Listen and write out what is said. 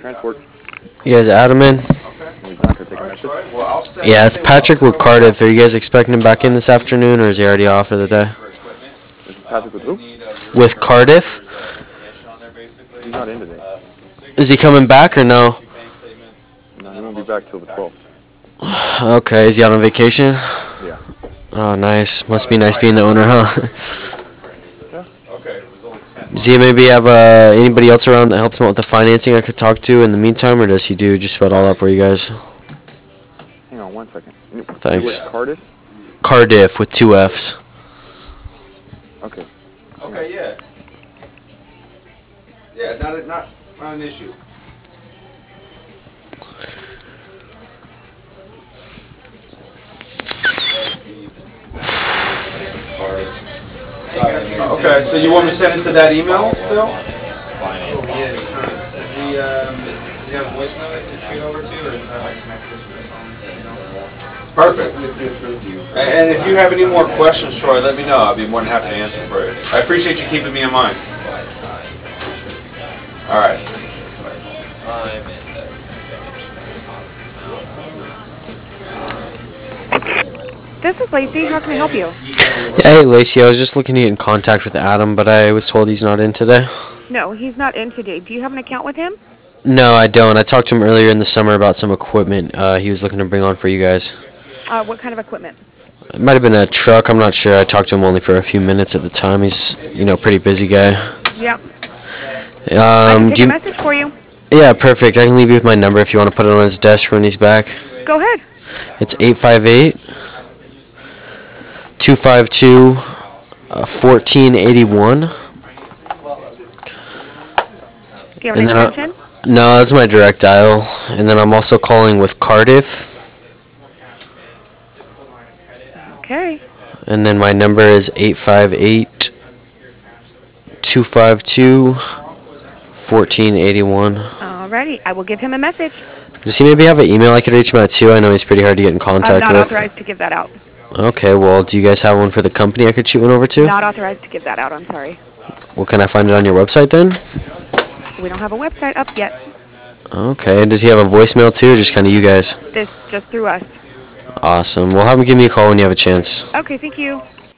transport. You guys Adam in? Yeah, it's Patrick with Cardiff. Are you guys expecting him back in this afternoon, or is he already off for the day? This is Patrick with who? With Cardiff? He's not in today. Is he coming back or no? No, he won't be back till the 12th. Okay, is he out on vacation? Yeah. Oh, nice. Must be nice being the owner, huh? Yeah. Does he maybe have anybody else around that helps him out with the financing I could talk to in the meantime, or does he do just about all up for you guys? Hang on 1 second. Thanks. You're with Cardiff? Cardiff with 2 F's. Okay. Okay, yeah. Yeah, not an issue. Okay, so you want me to send it to that email still? Does he have a voice note I can shoot over to, or is that like connected to the phone? Perfect. And if you have any more questions, Troy, let me know. I'll be more than happy to answer for you. I appreciate you keeping me in mind. All right. This is Lacey. How can I help you? Yeah, hey, Lacey. I was just looking to get in contact with Adam, but I was told he's not in today. No, he's not in today. Do you have an account with him? No, I don't. I talked to him earlier in the summer about some equipment he was looking to bring on for you guys. What kind of equipment? It might have been a truck. I'm not sure. I talked to him only for a few minutes at the time. He's, pretty busy guy. Yep. I can take do a you, message for you. Yeah, perfect. I can leave you with my number if you want to put it on his desk when he's back. Go ahead. It's 858-252-1481. Do you have an extension? No, that's my direct dial. And then I'm also calling with Cardiff. Okay. And then my number is 858-252-1481. Alrighty. I will give him a message. Does he maybe have an email I could reach him at too? I know he's pretty hard to get in contact I'm not with. authorized to give that out. Okay, well, do you guys have one for the company I could shoot one over to? Not authorized to give that out. I'm sorry. Well, can I find it on your website then? We don't have a website up yet. Okay, does he have a voicemail too, or just kind of you guys? This just through us. Awesome. Well, have him give me a call when you have a chance. Okay, thank you.